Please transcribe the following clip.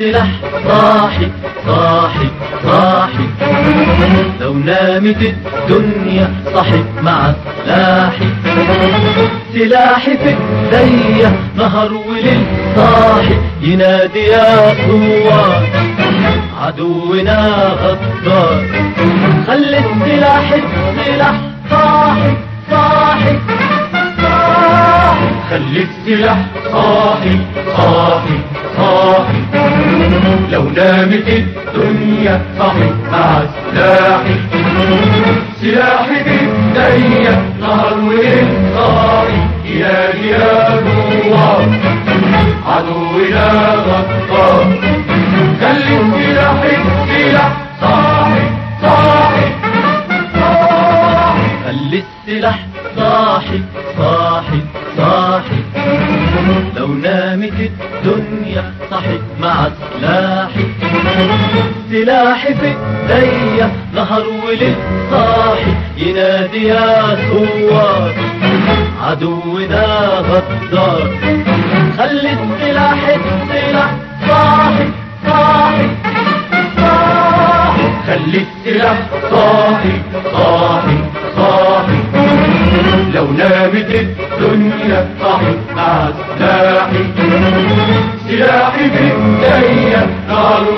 السلاح صاحي صاحي صاحي، لو نامت الدنيا صحت مع سلاحي. سلاحي في ايديا نهار وليل صاحي، ينادي يا ثوار عدونا غدار. خلي السلاح السلاح صاحي صاحي صاحي، خلي السلاح صاحي صاحي صاحي، لو نامت الدنيا صحت مع سلاحي. سلاحي بإيديا نهار وليل صاحي، ينادي يا ثوار عدونا غدار. خلي السلاح السلاح صاحي صاحي صاحي، خلي السلاح صاحي صاحي صاحي، لو نامت الدنيا صحت مع سلاحي. سلاحي في ايديا نهار وليل صاحي، ينادي يا ثوار عدونا غدار. خلي السلاح السلاح صاحي صاحي صاحي، خلي السلاح صاحي صاحي صاحي، لو نامت الدنيا صحت مع سلاحي. سلاحي بإيديا نار